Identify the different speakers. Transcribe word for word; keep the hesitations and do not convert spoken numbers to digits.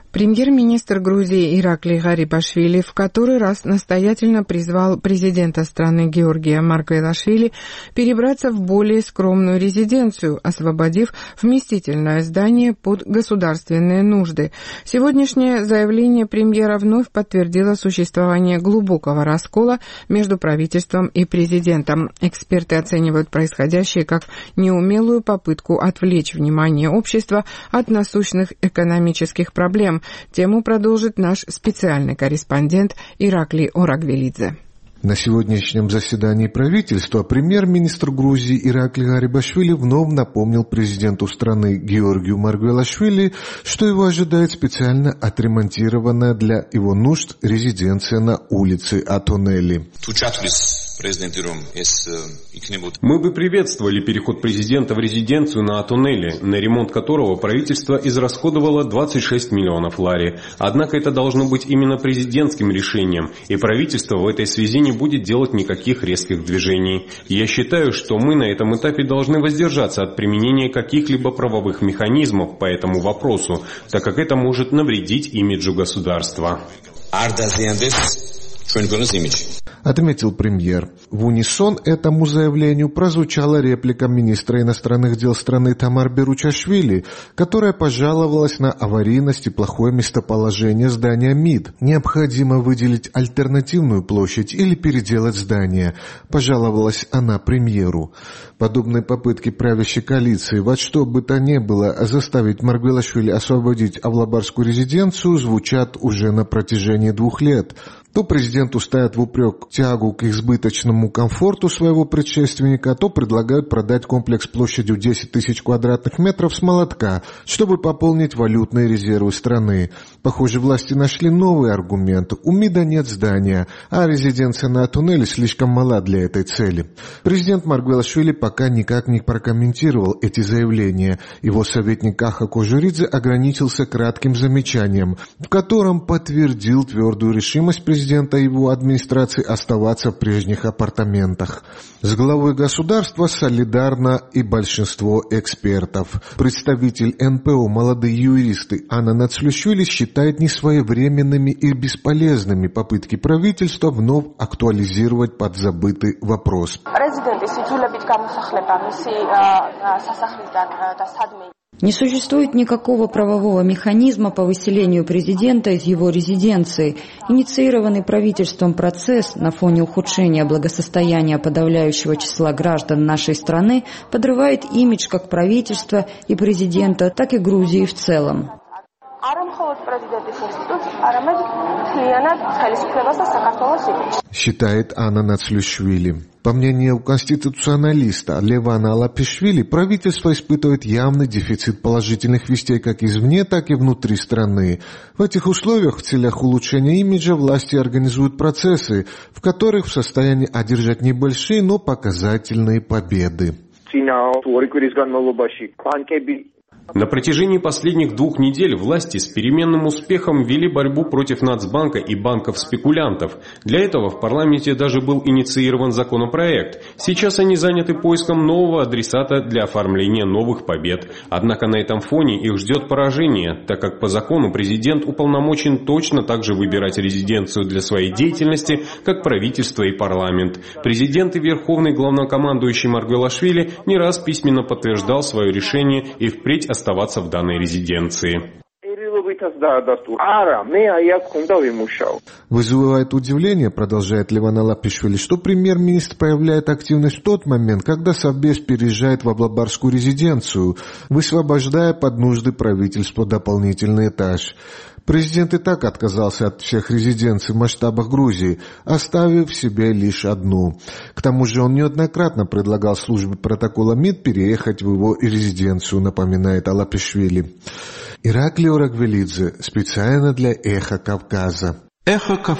Speaker 1: Премьер-министр Грузии Ираклий Гарибашвили в который раз настоятельно призвал президента страны Георгия Маргвелашвили перебраться в более скромную резиденцию, освободив вместительное здание под государственные нужды. Сегодняшнее заявление премьера вновь подтвердило существование глубокого раскола между правительством и президентом. Эксперты оценивают происходящее как неумелую попытку отвлечь внимание общества от насущных экономических проблем. Тему продолжит наш специальный корреспондент Ираклий Орагвелидзе.
Speaker 2: На сегодняшнем заседании правительства премьер-министр Грузии Ираклий Гарибашвили вновь напомнил президенту страны Георгию Маргвелашвили, что его ожидает специально отремонтированная для его нужд резиденция на улице Атонели.
Speaker 3: Мы бы приветствовали переход президента в резиденцию на Атонели, на ремонт которого правительство израсходовало двадцать шесть миллионов лари. Однако это должно быть именно президентским решением, и правительство в этой связи не будет делать никаких резких движений. Я считаю, что мы на этом этапе должны воздержаться от применения каких-либо правовых механизмов по этому вопросу, так как это может навредить имиджу государства.
Speaker 2: Отметил премьер. В унисон этому заявлению прозвучала реплика министра иностранных дел страны Тамар Беручашвили, которая пожаловалась на аварийность и плохое местоположение здания МИД. Необходимо выделить альтернативную площадь или переделать здание, пожаловалась она премьеру. Подобные попытки правящей коалиции во что бы то ни было заставить Маргвелашвили освободить Авлабарскую резиденцию звучат уже на протяжении двух лет. То президенту ставят в упрек тягу к избыточному комфорту своего предшественника, то предлагают продать комплекс площадью десять тысяч квадратных метров с молотка, чтобы пополнить валютные резервы страны. Похоже, власти нашли новый аргумент. У МИДа нет здания, а резиденция на Атонели слишком мала для этой цели. Президент Маргвелашвили пока никак не прокомментировал эти заявления. Его советник Аха Кожуридзе ограничился кратким замечанием, в котором подтвердил твердую решимость президента президента и его администрации оставаться в прежних апартаментах. С главой государства солидарно и большинство экспертов. Представитель эн пэ о «Молодые юристы» Анна Нацлюшвили считает несвоевременными и бесполезными попытки правительства вновь актуализировать подзабытый вопрос.
Speaker 4: Не существует никакого правового механизма по выселению президента из его резиденции. Инициированный правительством процесс на фоне ухудшения благосостояния подавляющего числа граждан нашей страны подрывает имидж как правительства и президента, так и Грузии в целом.
Speaker 2: Считает Анна Нацлюшвили. По мнению конституционалиста Левана Алапишвили, правительство испытывает явный дефицит положительных вестей как извне, так и внутри страны. В этих условиях в целях улучшения имиджа власти организуют процессы, в которых в состоянии одержать небольшие, но показательные победы.
Speaker 3: На протяжении последних двух недель власти с переменным успехом вели борьбу против Нацбанка и банков-спекулянтов. Для этого в парламенте даже был инициирован законопроект. Сейчас они заняты поиском нового адресата для оформления новых побед. Однако на этом фоне их ждет поражение, так как по закону президент уполномочен точно так же выбирать резиденцию для своей деятельности, как правительство и парламент. Президент и верховный главнокомандующий Маргвелашвили не раз письменно подтверждал свое решение и впредь оставаться в данной резиденции.
Speaker 2: Вызывает удивление, продолжает Леван Алапишвили, что премьер-министр проявляет активность в тот момент, когда Совбез переезжает в Авлабарскую резиденцию, высвобождая под нужды правительства дополнительный этаж. Президент и так отказался от всех резиденций в масштабах Грузии, оставив себе лишь одну. К тому же он неоднократно предлагал службе протокола МИД переехать в его резиденцию, напоминает Алапишвили. Ираклий Орагвелидзе специально для «Эхо Кавказа».
Speaker 5: Эхо